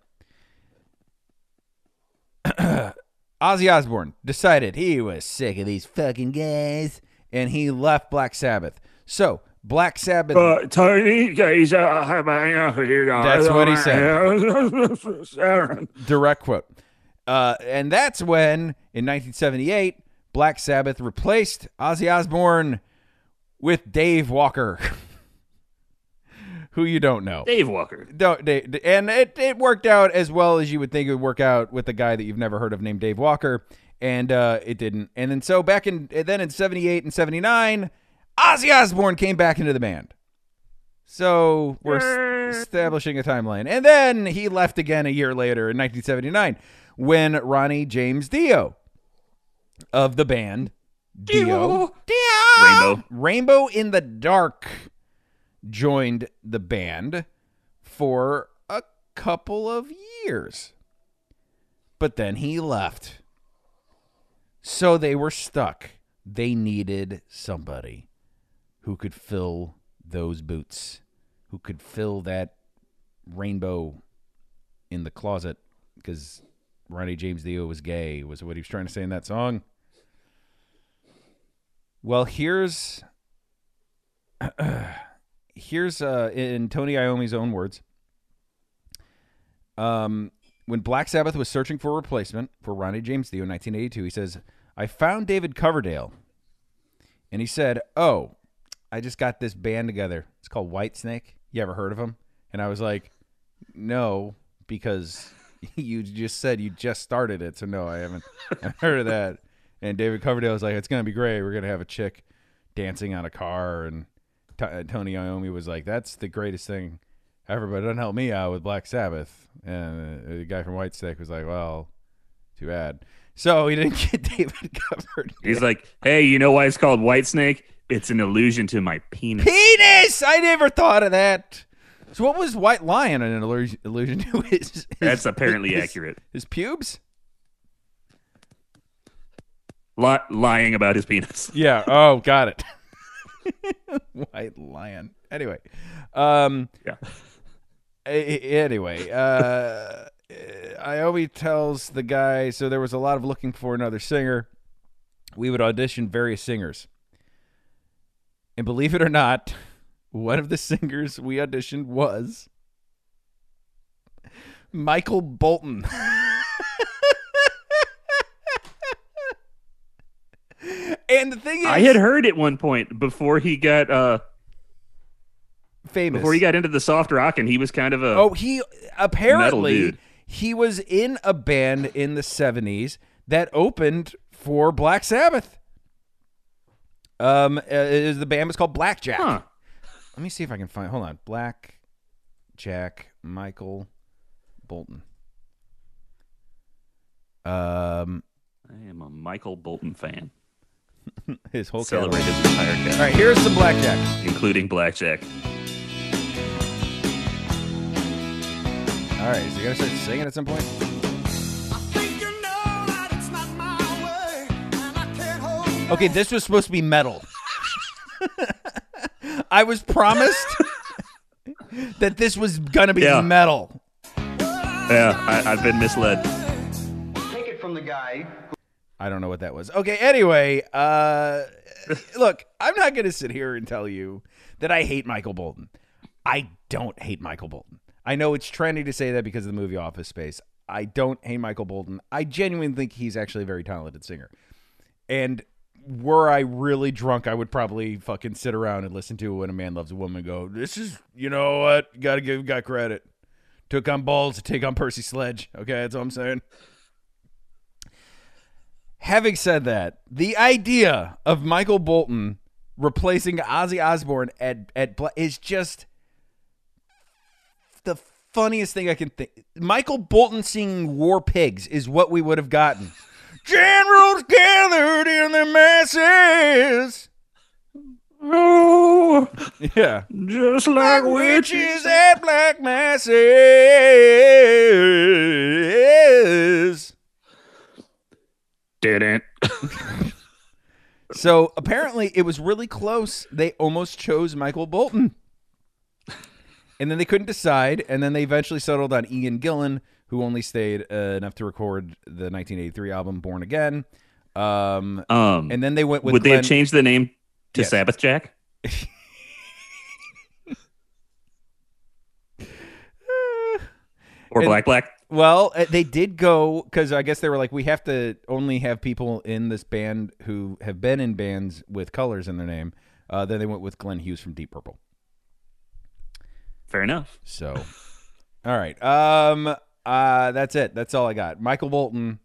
A: Ozzy Osbourne decided he was sick of these fucking guys, and he left Black Sabbath. So, Black Sabbath...
D: Uh, Tony, guys, uh,
A: That's what he said. Direct quote. Uh, and that's when, in nineteen seventy-eight, Black Sabbath replaced Ozzy Osbourne with Dave Walker, who you don't know.
D: Dave Walker.
A: Don't, Dave, and it, it worked out as well as you would think it would work out with a guy that you've never heard of named Dave Walker, and uh, it didn't. And then so back in then in seventy-eight and seventy-nine, Ozzy Osbourne came back into the band. So we're s- establishing a timeline. And then he left again a year later in nineteen seventy-nine when Ronnie James Dio of the band Dio, Dio,
D: Rainbow.
A: Rainbow in the Dark joined the band for a couple of years. But then he left. So they were stuck. They needed somebody who could fill those boots, who could fill that rainbow in the closet, because Ronnie James Dio was gay, was what he was trying to say in that song. Well, here's here's uh, in Tony Iommi's own words. Um, when Black Sabbath was searching for a replacement for Ronnie James Dio in nineteen eighty-two, he says, I found David Coverdale. And he said, oh, I just got this band together. It's called Whitesnake. You ever heard of them? And I was like, no, because you just said you just started it. So no, I haven't, I haven't heard of that. And David Coverdale was like, it's going to be great. We're going to have a chick dancing on a car. And T- Tony Iommi was like, that's the greatest thing ever, but it doesn't help me out with Black Sabbath. And the guy from Whitesnake was like, well, too bad. So he didn't get David covered.
D: He's like, hey, you know why it's called Whitesnake? It's an allusion to my penis.
A: Penis! I never thought of that. So what was White Lion an allusion, allusion to? His, his,
D: That's apparently
A: his,
D: accurate.
A: His pubes?
D: Li- lying about his penis.
A: Yeah. Oh, got it. White Lion. Anyway. Um,
D: Yeah.
A: a- anyway. Uh, Iommi tells the guy, so there was a lot of looking for another singer. We would audition various singers. And believe it or not, one of the singers we auditioned was Michael Bolton. And the thing is,
D: I had heard at one point before he got uh
A: famous.
D: before he got into the soft rock, and he was kind of a
A: Oh, he apparently
D: dude.
A: he was in a band in the seventies that opened for Black Sabbath. Um, uh, is the band was called Blackjack.
D: Huh.
A: Let me see if I can find. Hold on, Black Jack Michael Bolton. Um,
D: I am a Michael Bolton fan.
A: his whole
D: Celebrate
A: catalog.
D: his entire cast,
A: All right, here's some Blackjack.
D: including Blackjack.
A: All right, is he gonna start singing at some point? Okay, this was supposed to be metal. I was promised that this was gonna be
D: Yeah.
A: metal.
D: Yeah, I, I've been misled.
F: Take it from the guy.
A: I don't know what that was. Okay, anyway, uh, look, I'm not going to sit here and tell you that I hate Michael Bolton. I don't hate Michael Bolton. I know it's trendy to say that because of the movie Office Space. I don't hate Michael Bolton. I genuinely think he's actually a very talented singer. And were I really drunk, I would probably fucking sit around and listen to When a Man Loves a Woman and go, this is, you know what? Gotta give guy credit. Took on balls to take on Percy Sledge. Okay, that's all I'm saying. Having said that, the idea of Michael Bolton replacing Ozzy Osbourne at, at Bla- is just the funniest thing I can think. Michael Bolton singing War Pigs is what we would have gotten. Generals gathered in their masses.
D: Oh,
A: Yeah.
D: just like
A: Witches
D: witches.
A: at black masses.
D: Didn't.
A: So apparently it was really close. They almost chose Michael Bolton. And then they couldn't decide. And then they eventually settled on Ian Gillan, who only stayed uh, enough to record the nineteen eighty-three album Born Again. Um,
D: Um,
A: and then they went with
D: would they
A: Glenn-
D: have changed the name to
A: Yes.
D: Sabbath Jack? Or
A: And-
D: Black Black?
A: Well, uh, they did go because I guess they were like, we have to only have people in this band who have been in bands with colors in their name. Uh, then they went with Glenn Hughes from Deep Purple.
D: Fair enough.
A: So, all right. Um, uh, that's it. That's all I got. Michael Bolton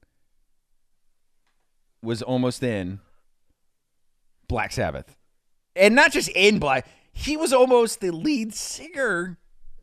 A: was almost in Black Sabbath. And not just in Black, he was almost the lead singer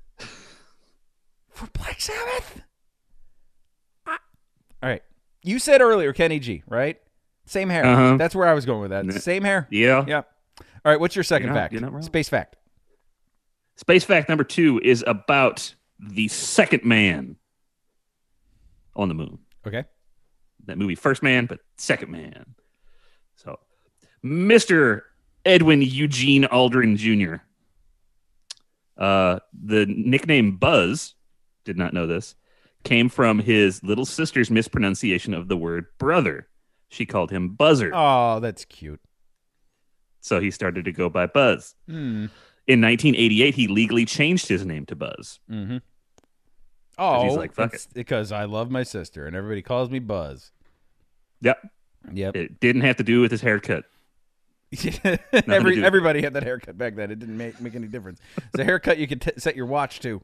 A: for Black Sabbath. I- all right. You said earlier Kenny G, right? Same hair.
D: Uh-huh.
A: That's where I was going with that. Same hair.
D: Yeah.
A: Yep. All right. What's your second
D: You're not-
A: fact?
D: you're not wrong.
A: Space fact.
D: Space fact number two is about the second man on the moon.
A: Okay.
D: That movie, First Man, but Second Man. So, Mister Edwin Eugene Aldrin Junior Uh, the nickname Buzz, did not know this, came from his little sister's mispronunciation of the word brother. She called him Buzzer.
A: Oh, that's cute.
D: So he started to go by Buzz.
A: Hmm.
D: In nineteen eighty-eight, he legally changed his name to Buzz.
A: Mm-hmm. Oh,
D: he's like, fuck
A: it's because I love my sister and everybody calls me Buzz.
D: Yep.
A: Yep.
D: It didn't have to do with his haircut. to
A: Every
D: do.
A: everybody had that haircut back then. It didn't make make any difference. It's a haircut you could t- set your watch to.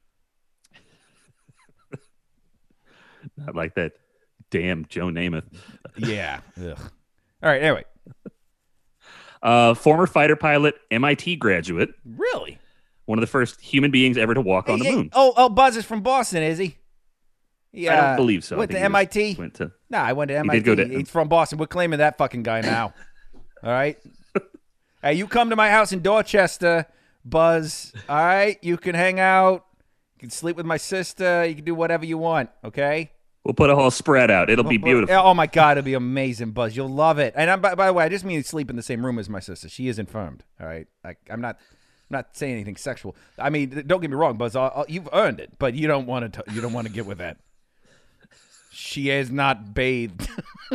D: Not like that damn Joe Namath.
A: Yeah. Ugh. All right. Anyway,
D: Uh, former fighter pilot, M I T graduate,
A: really?
D: one of the first human beings ever to walk on the
A: Hey, hey,
D: moon.
A: Oh, oh, Buzz is from Boston, is he? Yeah.
D: I don't believe so. I
A: Went
D: think
A: to
D: he was-
A: M I T.
D: Went to,
A: No, I went to M I T.
D: did go to-
A: He's from Boston. We're claiming that fucking guy now. All right. Hey, you come to my house in Dorchester, Buzz. All right, you can hang out. You can sleep with my sister. You can do whatever you want. Okay.
D: we'll put a whole spread out. It'll be beautiful.
A: Oh my God, it'll be amazing, Buzz. You'll love it. And I'm, by, by the way, I just mean sleep in the same room as my sister. She is infirmed. All right. I, I'm not. I'm not saying anything sexual. I mean, don't get me wrong, Buzz. I'll, I'll, you've earned it, but you don't want to. You don't want to get with that. She has not bathed.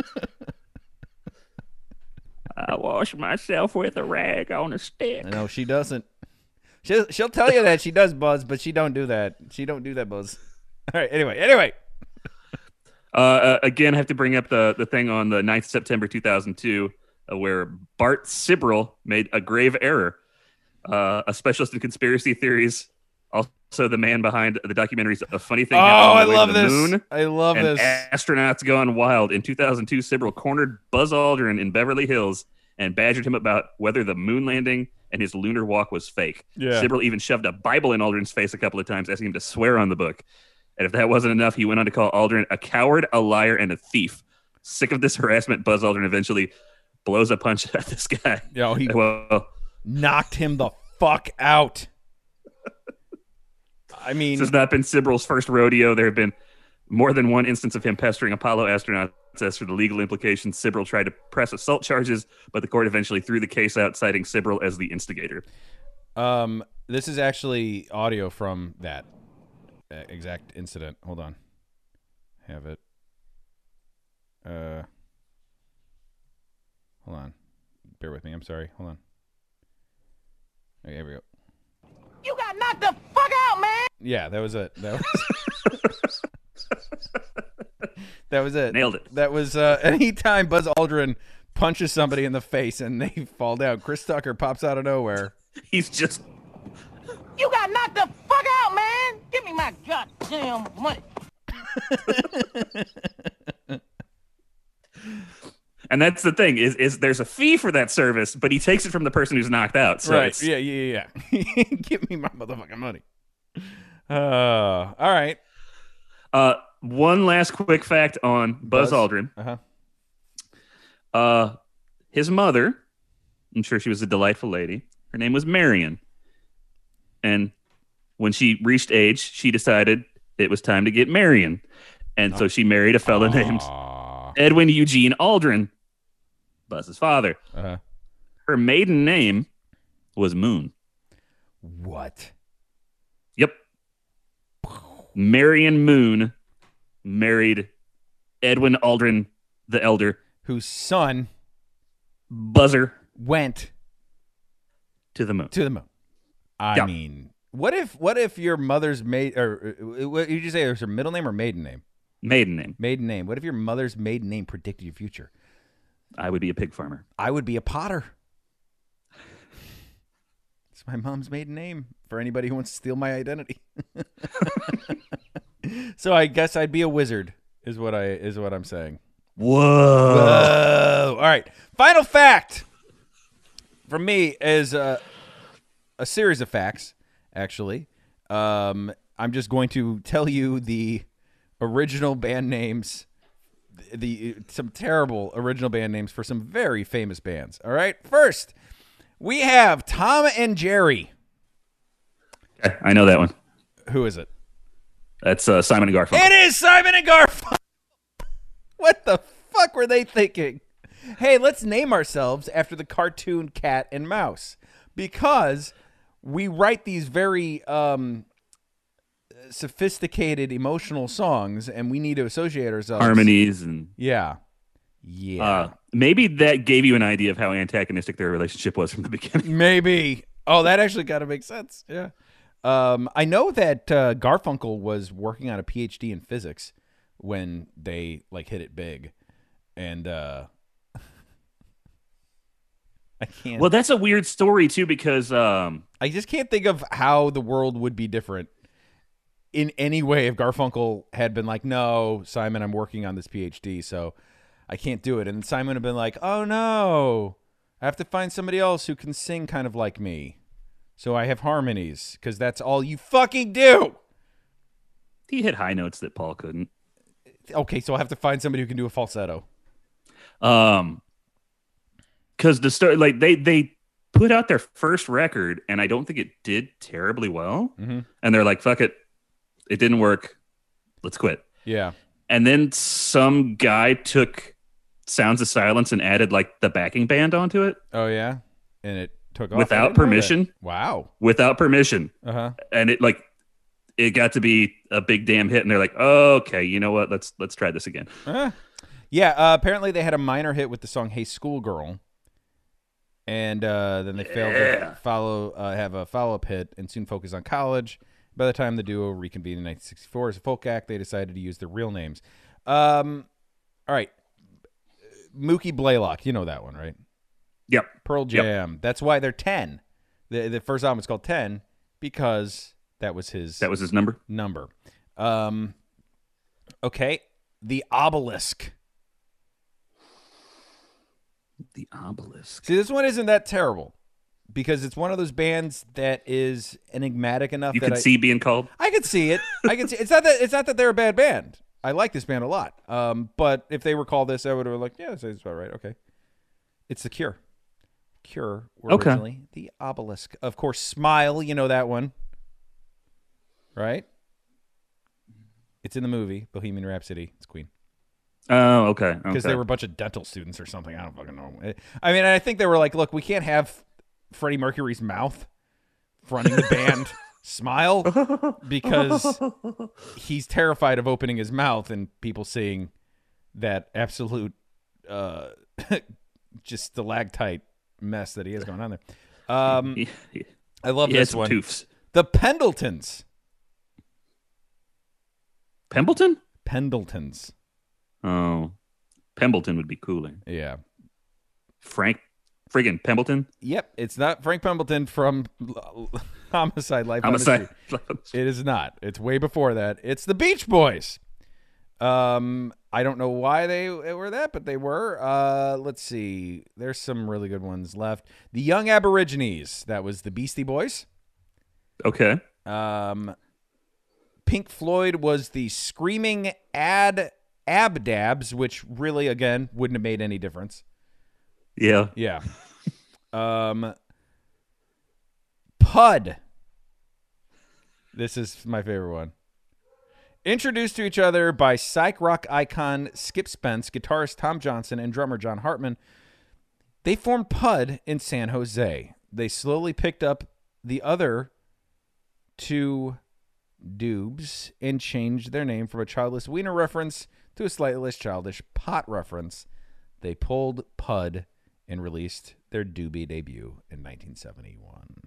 D: I wash myself with a rag on a stick.
A: No, she doesn't. She'll she'll tell you that she does, Buzz, but she don't do that. She don't do that, Buzz. All right. Anyway. Anyway.
D: Uh, uh, again, I have to bring up the, the thing on the ninth of September two thousand two uh, where Bart Sibrel made a grave error. Uh, a specialist in conspiracy theories, also the man behind the documentaries A Funny Thing
A: Oh,
D: Happened
A: I
D: on the Way
A: love
D: to the
A: this.
D: Moon
A: I love
D: and
A: this.
D: Astronauts Gone Wild. In two thousand two, Sibrel cornered Buzz Aldrin in Beverly Hills and badgered him about whether the moon landing and his lunar walk was fake.
A: Yeah.
D: Sibrel even shoved a Bible in Aldrin's face a couple of times, asking him to swear on the book. And if that wasn't enough, he went on to call Aldrin a coward, a liar, and a thief. Sick of this harassment, Buzz Aldrin eventually blows a punch at this guy.
A: Yo, he
D: Well,
A: knocked him the fuck out. I mean,
D: this has not been Sibrel's first rodeo. There have been more than one instance of him pestering Apollo astronauts. As for the legal implications, Sibrel tried to press assault charges, but the court eventually threw the case out, citing Sibrel as the instigator.
A: um, this is actually audio from that uh, exact incident. Hold on, have it. Uh, hold on, bear with me. I'm sorry. Hold on. Okay, here we go.
H: You got knocked the fuck out, man.
A: Yeah, that was it. That was. That was it.
D: Nailed it.
A: That was uh, anytime Buzz Aldrin punches somebody in the face and they fall down, Chris Tucker pops out of nowhere.
D: He's just
H: You got knocked the fuck out, man! Give me my goddamn money.
D: And that's the thing is is there's a fee for that service, but he takes it from the person who's knocked out. So
A: right.
D: it's,
A: Yeah, yeah, yeah. Give me my motherfucking money. Uh, all right.
D: Uh, one last quick fact on Buzz,
A: Buzz?
D: Aldrin.
A: Uh-huh.
D: Uh, his mother, I'm sure she was a delightful lady. Her name was Marion. And when she reached age, she decided it was time to get Marion. And so she married a fellow named Edwin Eugene Aldrin, Buzz's father.
A: Uh-huh.
D: Her maiden name was Moon.
A: What?
D: Yep. Marion Moon married Edwin Aldrin the Elder,
A: Whose son
D: Buzzer,
A: went
D: to the moon.
A: to the moon. I
D: Yeah.
A: mean, what if what if your mother's maid or uh, what did you say? It was her middle name or maiden name?
D: Maiden name.
A: Maiden name. What if your mother's maiden name predicted your future?
D: I would be a pig farmer.
A: I would be a potter. It's my mom's maiden name for anybody who wants to steal my identity. So I guess I'd be a wizard. Is what I is what I'm saying.
D: Whoa.
A: Whoa. All right. Final fact from me is uh, a series of facts, actually. Um, I'm just going to tell you the original band names, the, the some terrible original band names for some very famous bands. All right. First, we have Tom and Jerry.
D: Okay, I know that one.
A: Who is it?
D: That's uh, Simon and Garfunkel.
A: It is Simon and Garfunkel. What the fuck were they thinking? Hey, let's name ourselves after the cartoon Cat and Mouse, because we write these very um, sophisticated emotional songs, and we need to associate ourselves.
D: Harmonies and
A: Yeah. Yeah.
D: uh, maybe that gave you an idea of how antagonistic their relationship was from the beginning.
A: Maybe. Oh, that actually kind of makes sense. Yeah. Um, I know that uh, Garfunkel was working on a P H D in physics when they like hit it big, and uh, I can't.
D: Well, that's a weird story too, because um,
A: I just can't think of how the world would be different in any way if Garfunkel had been like, "No, Simon, I'm working on this P H D, so I can't do it," and Simon had been like, "Oh no, I have to find somebody else who can sing kind of like me." So I have harmonies, because that's all you fucking do.
D: he hit high notes that Paul couldn't.
A: Okay, so I have to find somebody who can do a falsetto.
D: Um, because the story, like they they put out their first record, and I don't think it did terribly well.
A: Mm-hmm.
D: And they're like, "Fuck it, it didn't work. Let's quit."
A: Yeah.
D: And then some guy took Sounds of Silence and added like the backing band onto it
A: Oh, yeah? And it took off? I
D: without
A: didn't know that.
D: permission.
A: Wow.
D: Without permission.
A: Uh-huh.
D: And it like it got to be a big damn hit, and they're like, oh, okay, you know what? Let's let's try this again.
A: Uh, yeah, uh, apparently they had a minor hit with the song Hey Schoolgirl. And uh, then they failed to follow, uh, have a follow-up hit and soon focus on college. By the time the duo reconvened in nineteen sixty-four as a folk act, they decided to use their real names. Um, all right. Mookie Blaylock, you know that one, right?
D: Yep.
A: Pearl
D: Yep.
A: Jam. That's why they're ten. The the first album is called ten because that was his
D: That was his number.
A: number. Um, okay. The Obelisk.
D: The Obelisk.
A: See, this one isn't that terrible because it's one of those bands that is enigmatic enough
D: You
A: that
D: could
A: I,
D: see being called.
A: I could see it. I can see it's not that it's not that they're a bad band. I like this band a lot. Um, but if they were called this, I would have been like, yeah, that's about right. Okay. It's The Cure. Cure were
D: Okay.
A: originally The Obelisk. Of course, Smile, you know that one. Right? It's in the movie, Bohemian Rhapsody. It's Queen.
D: Oh, okay.
A: Because
D: okay.
A: they were a bunch of dental students or something. I don't fucking know. I mean, I think they were like, look, we can't have Freddie Mercury's mouth fronting the band Smile because he's terrified of opening his mouth and people seeing that absolute uh, just stalactite mess that he has going on there. Um,
D: He- he-
A: I love
D: he had
A: this
D: some
A: one.
D: toofs.
A: The Pendletons.
D: Pembleton?
A: Pendletons.
D: Oh, Pembleton would be cooler.
A: Yeah.
D: Frank friggin' Pembleton?
A: Yep, it's not Frank Pembleton from Homicide: Life on the
D: Homicide.
A: Street. It is not. It's way before that. It's the Beach Boys. Um, I don't know why they were that, but they were. Uh, let's see. There's some really good ones left. The Young Aborigines. That was the Beastie Boys.
D: Okay.
A: Um, Pink Floyd was the Screaming Ad Abdabs, which really, again, wouldn't have made any difference.
D: Yeah.
A: Yeah. Um, Pud. This is my favorite one. Introduced to each other by psych rock icon Skip Spence, guitarist Tom Johnson, and drummer John Hartman, they formed Pud in San Jose. They slowly picked up the other two Dubes and changed their name from a childless wiener reference to a slightly less childish pot reference. They pulled Pud and released their Doobie debut in nineteen seventy-one.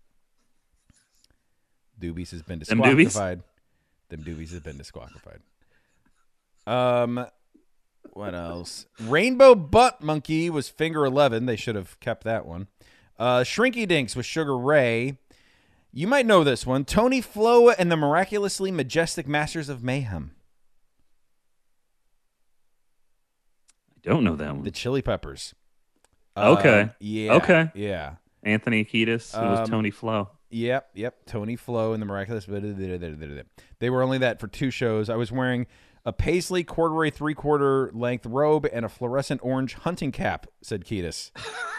A: Doobies has been
D: Them doobies?
A: disqualified. Them Doobies has been disqualified. Um, what else? Rainbow Butt Monkey was Finger eleven. They should have kept that one. Uh, Shrinky Dinks was Sugar Ray. You might know this one. Tony Flo and the Miraculously Majestic Masters of Mayhem.
D: I don't know that one.
A: The Chili Peppers.
D: Okay.
A: Uh, yeah.
D: Okay.
A: Yeah.
D: Anthony Kiedis. It was
A: Um,
D: Tony Flo.
A: Yep, yep. Tony Flo and the Miraculous. They were only that for two shows. I was wearing a paisley corduroy three-quarter length robe and a fluorescent orange hunting cap, said Kiedis.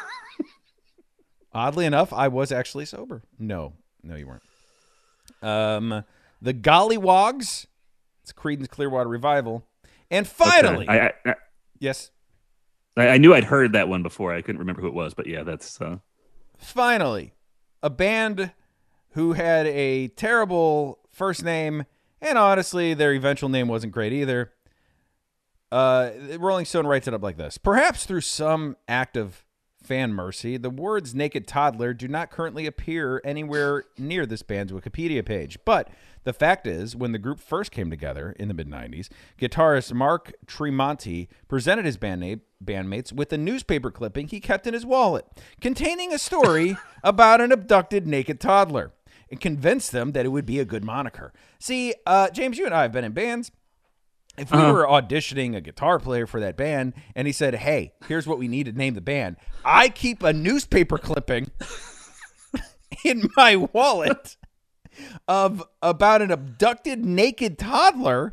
A: Oddly enough, I was actually sober. No, no, you weren't. Um, the Gollywogs. It's Creedence Clearwater Revival. And finally,
D: Okay. I, I,
A: yes,
D: I, I knew I'd heard that one before. I couldn't remember who it was, but yeah, that's. Uh...
A: finally, a band who had a terrible first name, and honestly, their eventual name wasn't great either. Uh, Rolling Stone writes it up like this. Perhaps through some act of fan mercy, the words Naked Toddler do not currently appear anywhere near this band's Wikipedia page. But the fact is, when the group first came together in the mid-nineties, guitarist Mark Tremonti presented his bandmate, bandmates with a newspaper clipping he kept in his wallet, containing a story about an abducted naked toddler, and convinced them that it would be a good moniker. See, uh, James, you and I have been in bands. If we
D: Uh-huh.
A: were auditioning a guitar player for that band and he said, hey, here's what we need to name the band, I keep a newspaper clipping in my wallet of about an abducted naked toddler,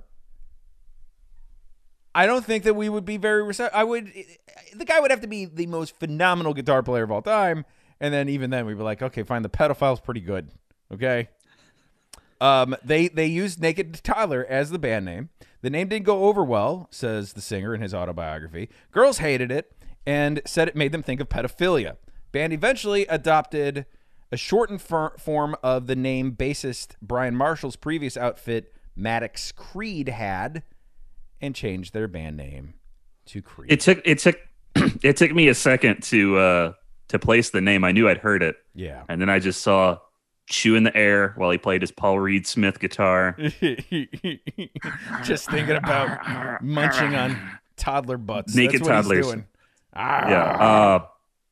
A: I don't think that we would be very receptive. I would, the guy would have to be the most phenomenal guitar player of all time. And then even then we'd be like, okay, fine. The pedophile's pretty good. Okay. Um, they, they used Naked Toddler as the band name. The name didn't go over well, says the singer in his autobiography. Girls hated it and said it made them think of pedophilia. Band eventually adopted a shortened for- form of the name bassist Brian Marshall's previous outfit, Maddox Creed, had, and changed their band name to Creed.
D: It took it took it took me a second to uh, to place the name. I knew I'd heard it,
A: yeah.
D: and then I just saw Chew in the Air while he played his Paul Reed Smith guitar.
A: Just thinking about munching on toddler butts.
D: Naked
A: That's what
D: toddlers.
A: he's doing.
D: Yeah. Uh,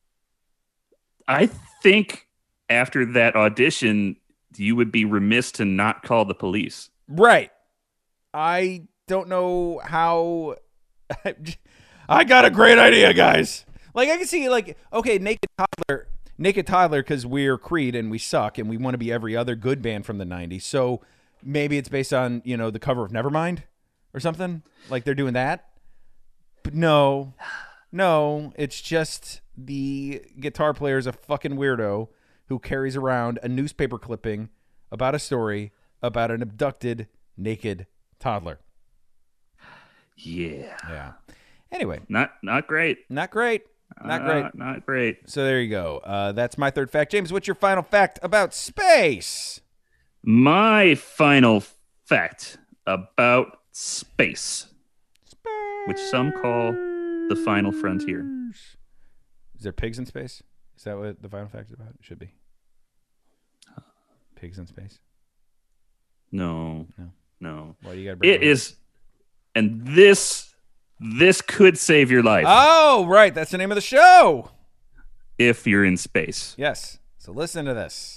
D: I think after that audition, you would be remiss to not call the police.
A: Right. I don't know how. I got a great idea, guys. Like, I can see, like, okay, Naked Toddler, Naked Toddler, because we're Creed and we suck and we want to be every other good band from the nineties. So maybe it's based on, you know, the cover of Nevermind or something. Like they're doing that. But no, no, it's just the guitar player is a fucking weirdo who carries around a newspaper clipping about a story about an abducted naked toddler.
D: Yeah.
A: Yeah. Anyway,
D: Not not great.
A: not great. Not
D: Uh,
A: great.
D: Not great.
A: So there you go. Uh, that's my third fact. James, what's your final fact about space?
D: My final fact about space, which some call the final frontier.
A: Is there pigs in space? Is that what the final fact is about? It should be. Pigs in space?
D: No.
A: No.
D: No.
A: Why do you gotta bring
D: It is, and this This could save your life
A: Oh, right. That's the name of the show.
D: if you're in space.
A: Yes. So listen to this.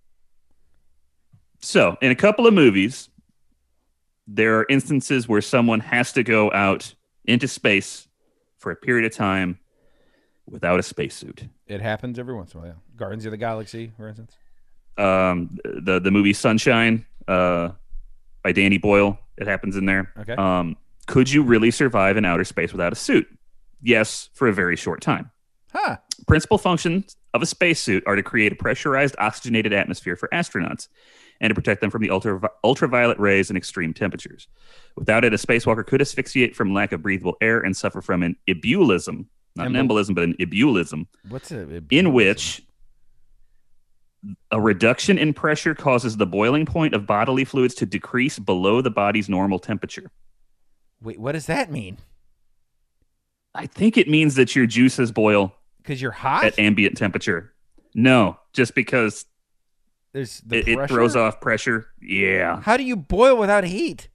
D: So, in a couple of movies, there are instances where someone has to go out into space for a period of time without a spacesuit.
A: It happens every once in a while. Guardians of the Galaxy, for instance.
D: Um, the the movie Sunshine uh, by Danny Boyle. It happens in there.
A: Okay.
D: Um, could you really survive in outer space without a suit? Yes, for a very short time.
A: Huh.
D: Principal functions of a spacesuit are to create a pressurized, oxygenated atmosphere for astronauts and to protect them from the ultra, ultraviolet rays and extreme temperatures. Without it, a spacewalker could asphyxiate from lack of breathable air and suffer from an ebulism, not an
A: Embol-
D: embolism, but an ebulism,
A: What's it?
D: in which a reduction in pressure causes the boiling point of bodily fluids to decrease below the body's normal temperature.
A: Wait, what does that mean?
D: I think it means that your juices boil
A: Because you're hot?
D: at ambient temperature. No, just because
A: There's the
D: it, it
A: pressure?
D: throws off pressure. Yeah.
A: How do you boil without heat?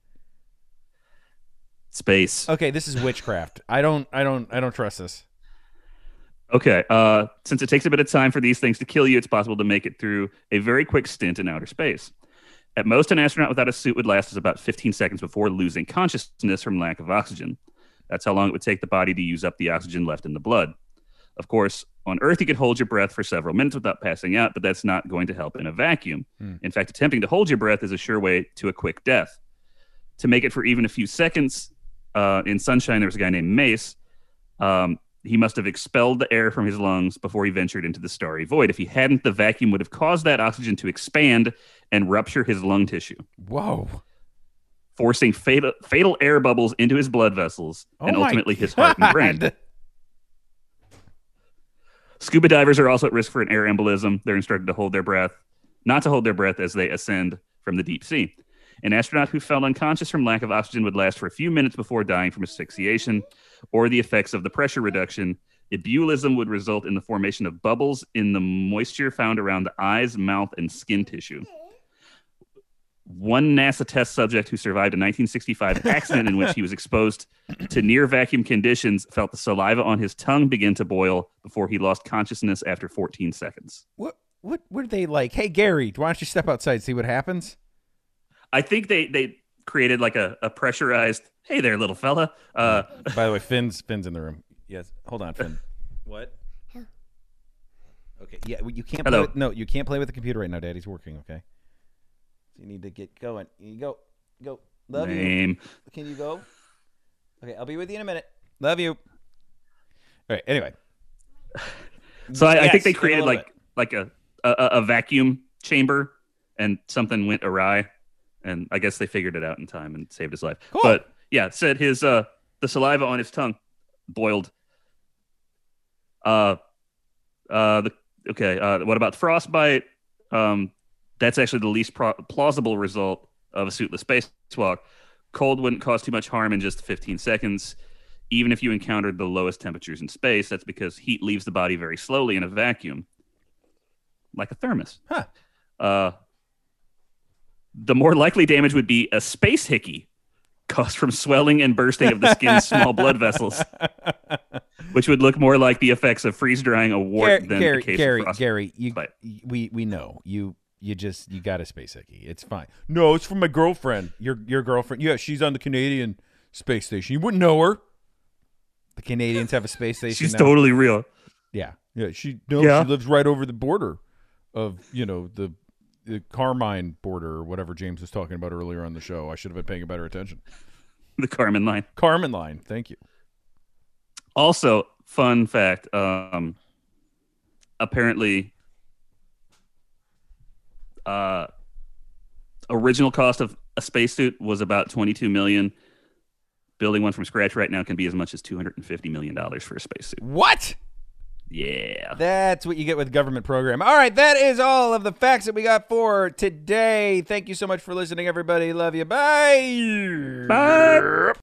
D: Space.
A: Okay, this is witchcraft. I don't I don't I don't trust this.
D: Okay. Uh, since it takes a bit of time for these things to kill you, it's possible to make it through a very quick stint in outer space. At most, an astronaut without a suit would last us about fifteen seconds before losing consciousness from lack of oxygen. That's how long it would take the body to use up the oxygen left in the blood. Of course, on Earth, you could hold your breath for several minutes without passing out, but that's not going to help in a vacuum.
A: Hmm.
D: In fact, attempting to hold your breath is a sure way to a quick death. To make it for even a few seconds, uh, in Sunshine, there was a guy named Mace. Um, he must have expelled the air from his lungs before he ventured into the starry void. If he hadn't, the vacuum would have caused that oxygen to expand and rupture his lung tissue,
A: Whoa.
D: forcing fatal, fatal air bubbles into his blood vessels
A: Oh
D: and
A: my
D: ultimately his heart and brain.
A: God.
D: Scuba divers are also at risk for an air embolism. They're instructed to hold their breath, not to hold their breath as they ascend from the deep sea. An astronaut who fell unconscious from lack of oxygen would last for a few minutes before dying from asphyxiation or the effects of the pressure reduction. Ebulism would result in the formation of bubbles in the moisture found around the eyes, mouth, and skin tissue. One NASA test subject who survived a nineteen sixty-five accident in which he was exposed to near vacuum conditions felt the saliva on his tongue begin to boil before he lost consciousness after fourteen seconds.
A: What what were they like? Hey Gary, why don't you step outside and see what happens?
D: I think they, they created like a, a pressurized, hey there, little fella. Uh,
A: By the way, Finn's Finn's in the room. Yes. Hold on, Finn. What? Okay. Yeah, well, you can't play
D: Hello.
A: with, no, you can't play with the computer right now. Daddy's working, okay? So you need to get going. You go. Go. Love you.
D: Name.
A: Can you go? Okay, I'll be with you in a minute. Love you. All right, anyway.
D: So I, I
A: Yes,
D: think they
A: in a
D: created
A: little
D: like like a, a a vacuum chamber, and something went awry, and I guess they figured it out in time and saved his life.
A: Cool.
D: But yeah, it said his uh the saliva on his tongue boiled. Uh, uh, the okay. Uh, what about frostbite? Um, that's actually the least pro- plausible result of a suitless spacewalk. Cold wouldn't cause too much harm in just fifteen seconds. Even if you encountered the lowest temperatures in space, that's because heat leaves the body very slowly in a vacuum, like a thermos.
A: Huh.
D: Uh, the more likely damage would be a space hickey caused from swelling and bursting of the skin's small blood vessels, which would look more like the effects of freeze drying a wart
A: Gary,
D: than
A: Gary,
D: a case
A: Gary,
D: of frostbite.
A: Gary, you, we we know you. You just you got a space hickey. It's fine. No, it's from my girlfriend. Your your girlfriend. Yeah, she's on the Canadian space station. You wouldn't know her. The Canadians have a space station.
D: She's
A: now.
D: totally real.
A: Yeah, yeah. She no,
D: Yeah.
A: she lives right over the border of you know the the Carmine border or whatever James was talking about earlier on the show. I should have been paying better attention.
D: The Carmen line.
A: Carmen line. Thank you.
D: Also, fun fact. Um, apparently, uh, original cost of a spacesuit was about twenty-two million dollars. Building one from scratch right now can be as much as two hundred fifty million dollars for a spacesuit.
A: What?
D: Yeah.
A: That's what you get with government program. All right, that is all of the facts that we got for today. Thank you so much for listening, everybody. Love you. Bye.
D: Bye.